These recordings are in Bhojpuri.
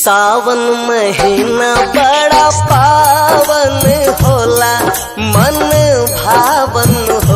सावन महीना बड़ा पावन होला, मन भावन हो।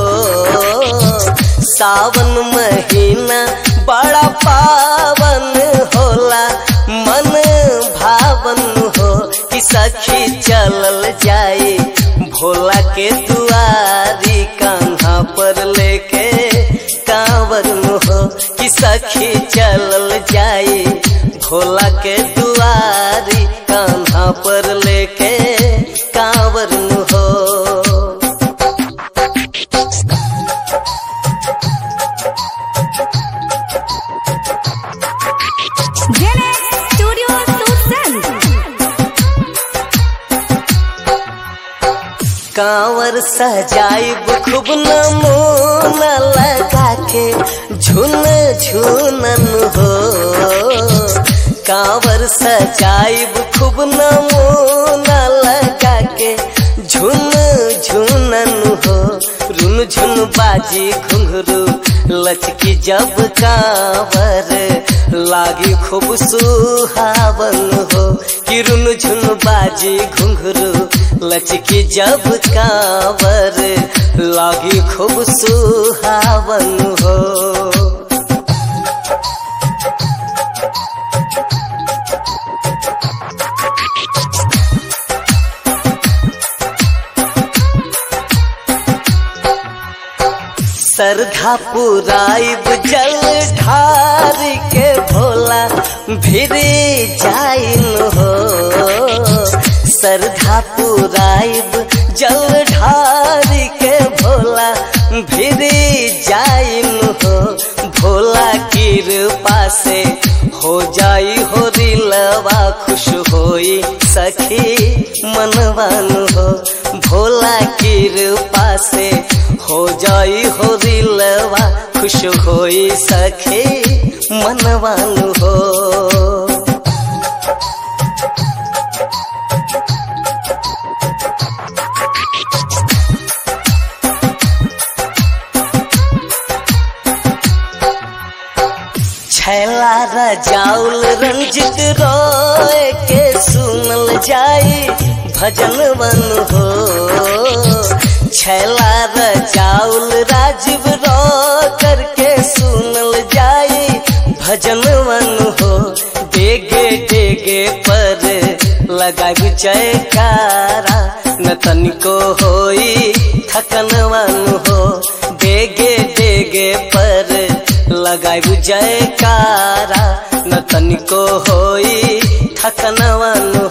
सावन महीना बड़ा पावन होला, मन भावन हो। कि सखी चलल जाए भोला के दुआरी, कान्हा पर लेके कांवर हो। कि सखी चलल जाए भोला के दुआरी, कान्हा पर लेके कांवर हो। कांवर सजाइब खूब नमूना लगा के, झुन झुनन हो। कांवर सजाइब खूब नमूना लगा के, झुन झुनन हो। रुन झुन बाजी घुंघरू लचकी जब कांवर, लागी खूब सुहावन हो। कि रुन झुन बाजी घुंघरू लचकी जब कांवर, लागी खूब सुहावन हो। सरधा पुराइब जल ढार के भोला भिरी जाइन हो। सरधा पुराइब जल ढार के भोला भिरी जाइन हो। भोला कृपा से हो जाई हो दिलवा, खुश होई सखी मनवान हो। भोला कृपा से हो जाई हो दिलवा, खुश होई सखी मनवान हो। छैला रजाउल रंजित रोए के सुनल जाई भजनवन हो। छैला रजाउल राजीव रो करके सुनल जाई भजनवन हो। डेगे डेगे पर लगाब जयकारा, न तनिको होई थकनवन हो। डेगे डेगे पर लगाब जयकारा, न तनिको होई थकनवन